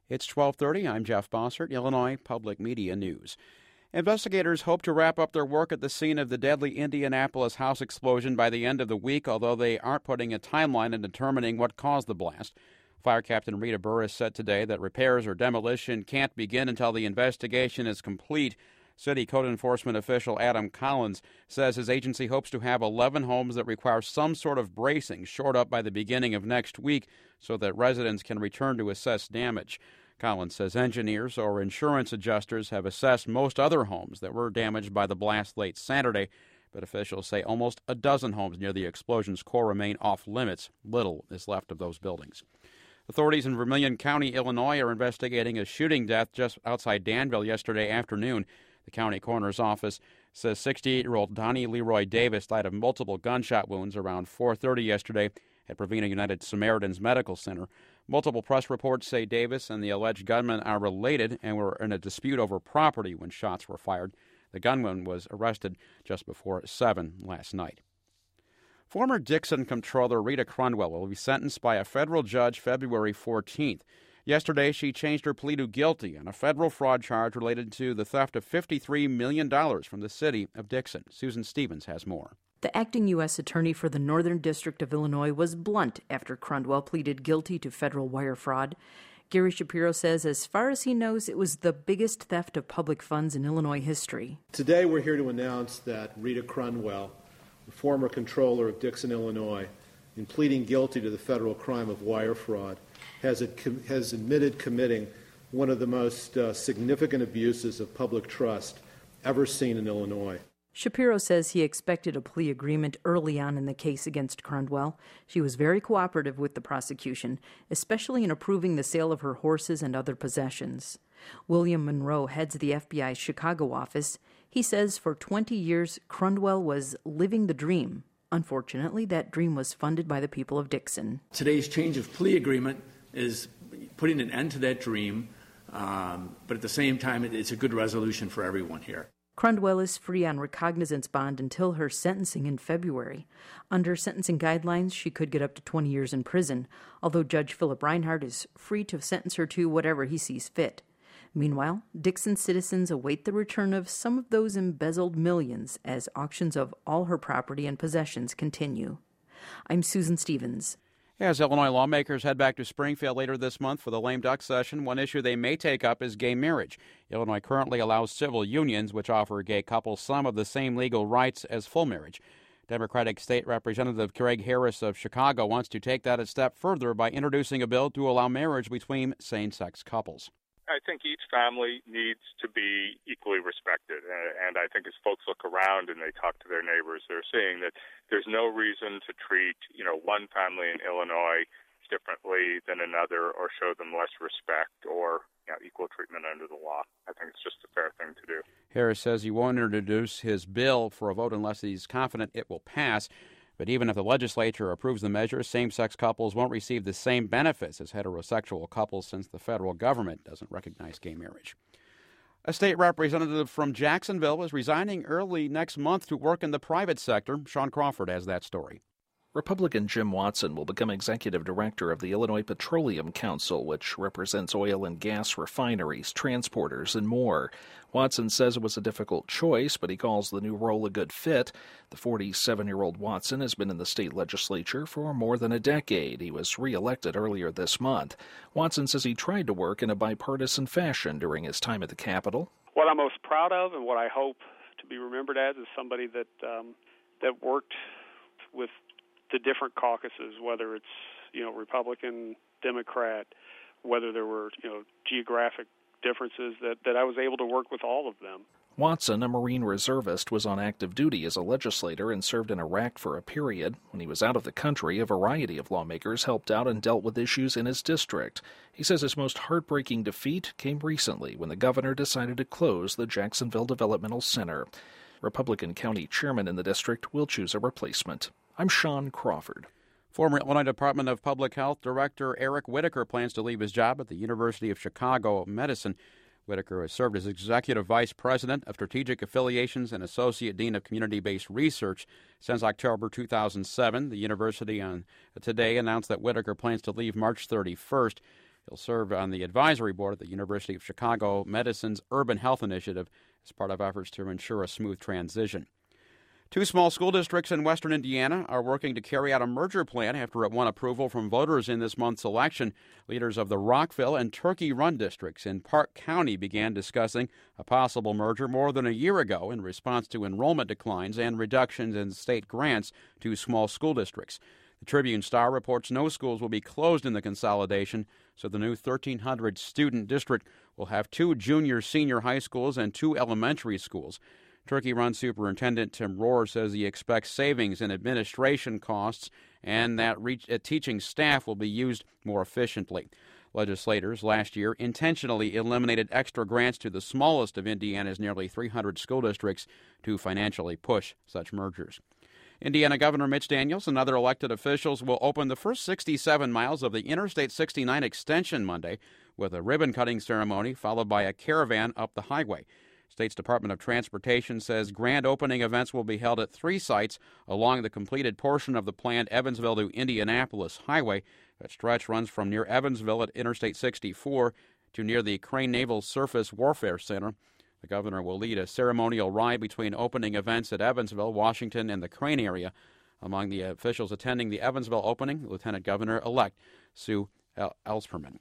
It's 12:30. I'm Jeff Bossert, Illinois Public Media News. Investigators hope to wrap up their work at the scene of the deadly Indianapolis house explosion by the end of the week, although they aren't putting a timeline in determining what caused the blast. Fire Captain Rita Burris said today that repairs or demolition can't begin until the investigation is complete. City Code Enforcement official Adam Collins says his agency hopes to have 11 homes that require some sort of bracing shored up by the beginning of next week so that residents can return to assess damage. Collins says engineers or insurance adjusters have assessed most other homes that were damaged by the blast late Saturday, but officials say almost a dozen homes near the explosion's core remain off limits. Little is left of those buildings. Authorities in Vermilion County, Illinois, are investigating a shooting death just outside Danville yesterday afternoon. The county coroner's office says 68-year-old Donnie Leroy Davis died of multiple gunshot wounds around 4:30 yesterday at Provena United Samaritan's Medical Center. Multiple press reports say Davis and the alleged gunman are related and were in a dispute over property when shots were fired. The gunman was arrested just before 7 last night. Former Dixon Comptroller Rita Crundwell will be sentenced by a federal judge February 14th. Yesterday, she changed her plea to guilty on a federal fraud charge related to the theft of $53 million from the city of Dixon. Susan Stevens has more. The acting U.S. attorney for the Northern District of Illinois was blunt after Crundwell pleaded guilty to federal wire fraud. Gary Shapiro says as far as he knows, it was the biggest theft of public funds in Illinois history. Today we're here to announce that Rita Crundwell, the former controller of Dixon, Illinois, in pleading guilty to the federal crime of wire fraud, has admitted committing one of the most significant abuses of public trust ever seen in Illinois. Shapiro says he expected a plea agreement early on in the case against Crundwell. She was very cooperative with the prosecution, especially in approving the sale of her horses and other possessions. William Monroe heads the FBI's Chicago office. He says for 20 years, Crundwell was living the dream. Unfortunately, that dream was funded by the people of Dixon. Today's change of plea agreement is putting an end to that dream, but at the same time, it's a good resolution for everyone here. Crundwell is free on recognizance bond until her sentencing in February. Under sentencing guidelines, she could get up to 20 years in prison, although Judge Philip Reinhardt is free to sentence her to whatever he sees fit. Meanwhile, Dixon citizens await the return of some of those embezzled millions as auctions of all her property and possessions continue. I'm Susan Stevens. As Illinois lawmakers head back to Springfield later this month for the lame duck session, one issue they may take up is gay marriage. Illinois currently allows civil unions, which offer gay couples some of the same legal rights as full marriage. Democratic State Representative Craig Harris of Chicago wants to take that a step further by introducing a bill to allow marriage between same-sex couples. I think each family needs to be equally respected. And I think as folks look around and they talk to their neighbors, they're seeing that there's no reason to treat, one family in Illinois differently than another or show them less respect or equal treatment under the law. I think it's just a fair thing to do. Harris says he won't introduce his bill for a vote unless he's confident it will pass. But even if the legislature approves the measure, same-sex couples won't receive the same benefits as heterosexual couples since the federal government doesn't recognize gay marriage. A state representative from Jacksonville is resigning early next month to work in the private sector. Sean Crawford has that story. Republican Jim Watson will become executive director of the Illinois Petroleum Council, which represents oil and gas refineries, transporters, and more. Watson says it was a difficult choice, but he calls the new role a good fit. The 47-year-old Watson has been in the state legislature for more than a decade. He was reelected earlier this month. Watson says he tried to work in a bipartisan fashion during his time at the Capitol. What I'm most proud of and what I hope to be remembered as is somebody that worked with the different caucuses, whether it's, Republican, Democrat, whether there were, geographic differences, that I was able to work with all of them. Watson, a Marine reservist, was on active duty as a legislator and served in Iraq for a period. When he was out of the country, a variety of lawmakers helped out and dealt with issues in his district. He says his most heartbreaking defeat came recently when the governor decided to close the Jacksonville Developmental Center. Republican county chairman in the district will choose a replacement. I'm Sean Crawford. Former Illinois Department of Public Health Director Eric Whitaker plans to leave his job at the University of Chicago Medicine. Whitaker has served as Executive Vice President of Strategic Affiliations and Associate Dean of Community-Based Research since October 2007. The university on today announced that Whitaker plans to leave March 31st. He'll serve on the advisory board at the University of Chicago Medicine's Urban Health Initiative as part of efforts to ensure a smooth transition. 2 small school districts in western Indiana are working to carry out a merger plan after it won approval from voters in this month's election. Leaders of the Rockville and Turkey Run districts in Park County began discussing a possible merger more than a year ago in response to enrollment declines and reductions in state grants to small school districts. The Tribune-Star reports no schools will be closed in the consolidation, so the new 1,300-student district will have 2 junior-senior high schools and 2 elementary schools. Turkey Run Superintendent Tim Rohr says he expects savings in administration costs and that teaching staff will be used more efficiently. Legislators last year intentionally eliminated extra grants to the smallest of Indiana's nearly 300 school districts to financially push such mergers. Indiana Governor Mitch Daniels and other elected officials will open the first 67 miles of the Interstate 69 extension Monday with a ribbon-cutting ceremony followed by a caravan up the highway. State's Department of Transportation says grand opening events will be held at 3 sites along the completed portion of the planned Evansville to Indianapolis highway. That stretch runs from near Evansville at Interstate 64 to near the Crane Naval Surface Warfare Center. The governor will lead a ceremonial ride between opening events at Evansville, Washington, and the Crane area. Among the officials attending the Evansville opening, Lieutenant Governor-elect Sue Ellspermann.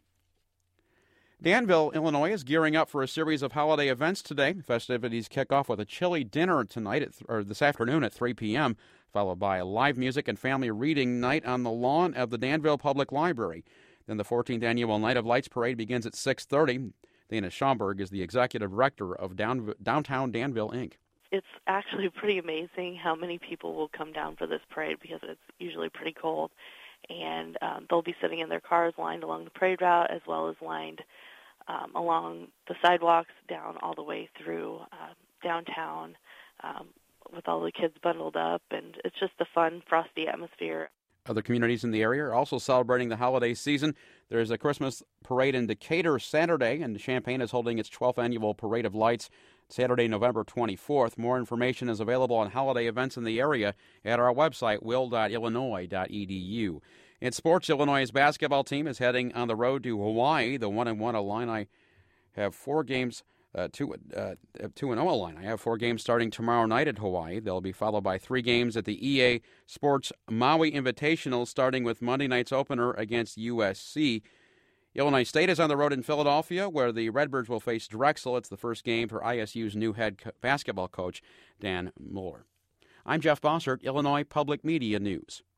Danville, Illinois is gearing up for a series of holiday events today. Festivities kick off with a chili dinner tonight this afternoon at 3 p.m., followed by a live music and family reading night on the lawn of the Danville Public Library. Then the 14th Annual Night of Lights Parade begins at 6:30. Dana Schomburg is the executive director of Downtown Danville, Inc. It's actually pretty amazing how many people will come down for this parade because it's usually pretty cold. And they'll be sitting in their cars lined along the parade route as well as lined along the sidewalks down all the way through downtown with all the kids bundled up. And it's just a fun, frosty atmosphere. Other communities in the area are also celebrating the holiday season. There is a Christmas parade in Decatur Saturday, and Champaign is holding its 12th annual Parade of Lights Saturday, November 24th. More information is available on holiday events in the area at our website, will.illinois.edu. In sports, Illinois' basketball team is heading on the road to Hawaii. The 1-1 Illini have 4 games. 2-0 Illini. I have 4 games starting tomorrow night at Hawaii. They'll be followed by 3 games at the EA Sports Maui Invitational, starting with Monday night's opener against USC. Illinois State is on the road in Philadelphia, where the Redbirds will face Drexel. It's the first game for ISU's new head basketball coach, Dan Mueller. I'm Jeff Bossert, Illinois Public Media News.